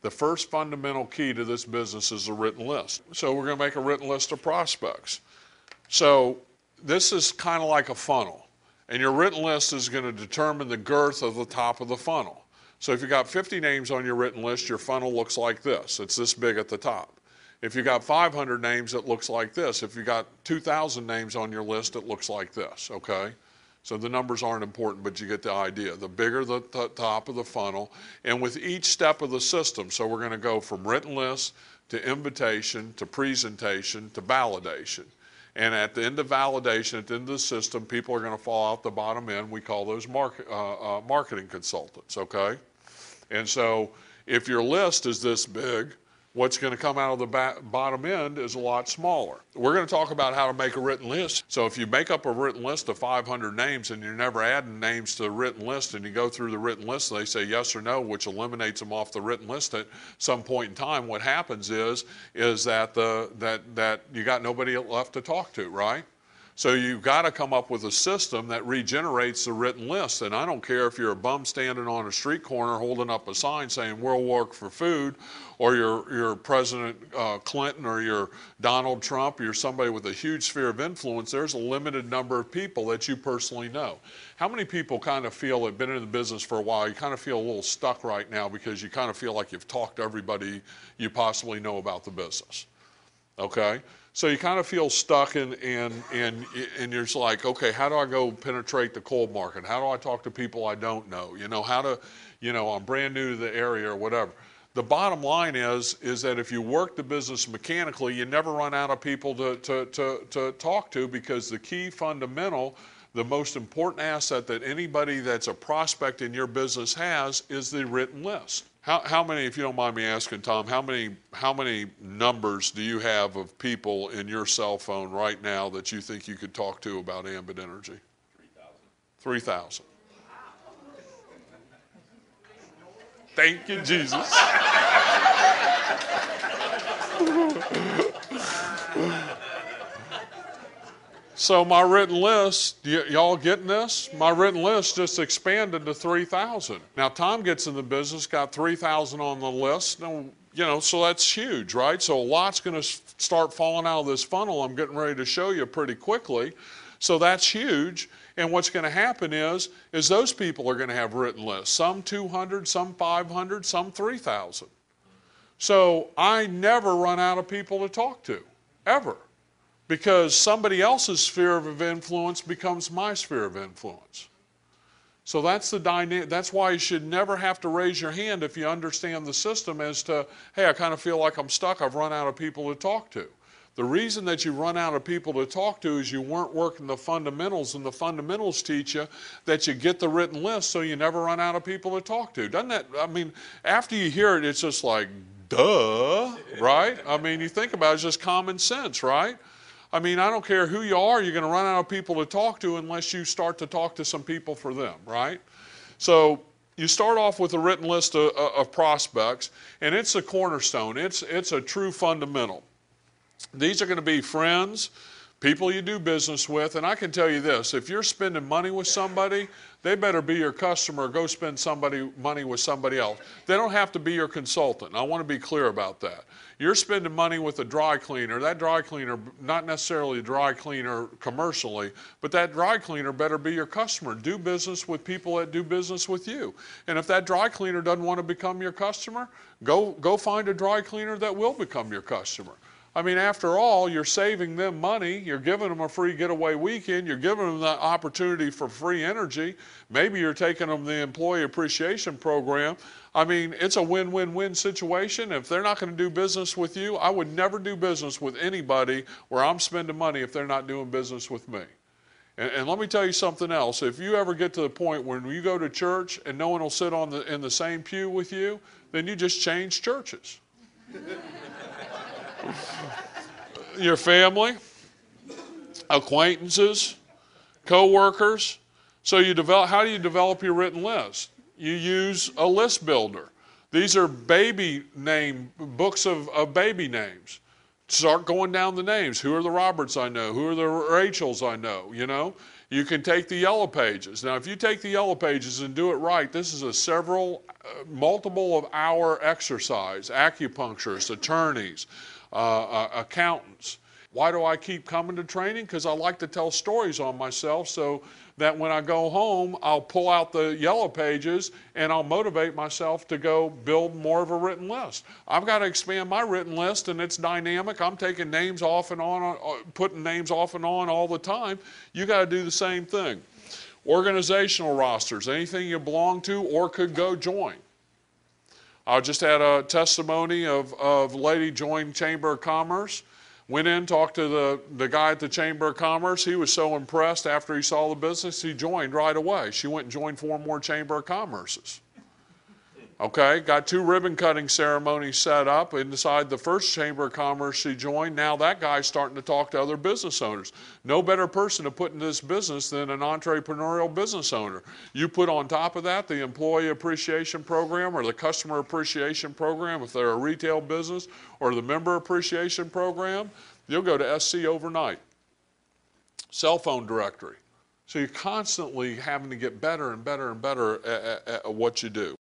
The first fundamental key to this business is a written list. So we're going to make a written list of prospects. So this is kind of like a funnel. And your written list is going to determine the girth of the top of the funnel. So if you got 50 names on your written list, your funnel looks like this. It's this big at the top. If you got 500 names, it looks like this. If you got 2,000 names on your list, it looks like this, okay? So the numbers aren't important, but you get the idea. The bigger the top of the funnel, and with each step of the system, so we're going to go from written list to invitation to presentation to validation. And at the end of validation, at the end of the system, people are going to fall out the bottom end. We call those marketing consultants, okay? And so if your list is this big, what's going to come out of the bottom end is a lot smaller. We're going to talk about how to make a written list. So if you make up a written list of 500 names and you're never adding names to the written list, and you go through the written list and they say yes or no, which eliminates them off the written list at some point in time, what happens is that that you got nobody left to talk to, right? So you've got to come up with a system that regenerates the written list. And I don't care if you're a bum standing on a street corner holding up a sign saying we'll work for food, or you're President Clinton, or you're Donald Trump, or you're somebody with a huge sphere of influence. There's a limited number of people that you personally know. How many people kind of feel, have been in the business for a while, you kind of feel a little stuck right now because you kind of feel like you've talked to everybody you possibly know about the business? Okay? So you kind of feel stuck, and you're just like, okay, how do I go penetrate the cold market? How do I talk to people I don't know? I'm brand new to the area or whatever. The bottom line is that if you work the business mechanically, you never run out of people to talk to, because the key fundamental, the most important asset that anybody that's a prospect in your business has is the written list. How many, if you don't mind me asking, Tom, how many numbers do you have of people in your cell phone right now that you think you could talk to about Ambit Energy? 3,000. Thank you, Jesus. So my written list, y'all getting this? My written list just expanded to 3,000. Now Tom gets in the business, got 3,000 on the list. So that's huge, right? So a lot's going to start falling out of this funnel I'm getting ready to show you pretty quickly. So that's huge. And what's going to happen is those people are going to have written lists. Some 200, some 500, some 3,000. So I never run out of people to talk to, ever. Because somebody else's sphere of influence becomes my sphere of influence. So that's the dynamic. That's why you should never have to raise your hand if you understand the system as to, hey, I kind of feel like I'm stuck. I've run out of people to talk to. The reason that you run out of people to talk to is you weren't working the fundamentals, and the fundamentals teach you that you get the written list so you never run out of people to talk to. Doesn't that, after you hear it, it's just like, duh, right? You think about it, it's just common sense, right? I don't care who you are, you're going to run out of people to talk to unless you start to talk to some people for them, right? So you start off with a written list of prospects, and it's a cornerstone. It's a true fundamental. These are going to be friends, people you do business with, and I can tell you this, if you're spending money with somebody, they better be your customer or go spend money with somebody else. They don't have to be your consultant. I want to be clear about that. You're spending money with a dry cleaner. That dry cleaner, not necessarily a dry cleaner commercially, but that dry cleaner better be your customer. Do business with people that do business with you. And if that dry cleaner doesn't want to become your customer, go find a dry cleaner that will become your customer. After all, you're saving them money. You're giving them a free getaway weekend. You're giving them the opportunity for free energy. Maybe you're taking them the employee appreciation program. It's a win-win-win situation. If they're not going to do business with you, I would never do business with anybody where I'm spending money if they're not doing business with me. And let me tell you something else. If you ever get to the point when you go to church and no one will sit in the same pew with you, then you just change churches. Your family, acquaintances, co-workers. So how do you develop your written list? You use a list builder. These are books of baby names. Start going down the names. Who are the Roberts I know? Who are the Rachels I know? You can take the yellow pages. Now, if you take the yellow pages and do it right, this is a multiple of hour exercise. Acupuncturists, attorneys, accountants. Why do I keep coming to training? Because I like to tell stories on myself so that when I go home, I'll pull out the yellow pages and I'll motivate myself to go build more of a written list. I've got to expand my written list, and it's dynamic. I'm taking names off and on, putting names off and on all the time. You got to do the same thing. Organizational rosters, anything you belong to or could go join. I just had a testimony of a lady joined Chamber of Commerce. Went in, talked to the guy at the Chamber of Commerce. He was so impressed after he saw the business, he joined right away. She went and joined 4 more Chamber of Commerces. Okay, got 2 ribbon cutting ceremonies set up inside the first Chamber of Commerce she joined. Now that guy's starting to talk to other business owners. No better person to put in this business than an entrepreneurial business owner. You put on top of that the employee appreciation program or the customer appreciation program if they're a retail business, or the member appreciation program, you'll go to SC overnight. Cell phone directory. So you're constantly having to get better and better and better at what you do.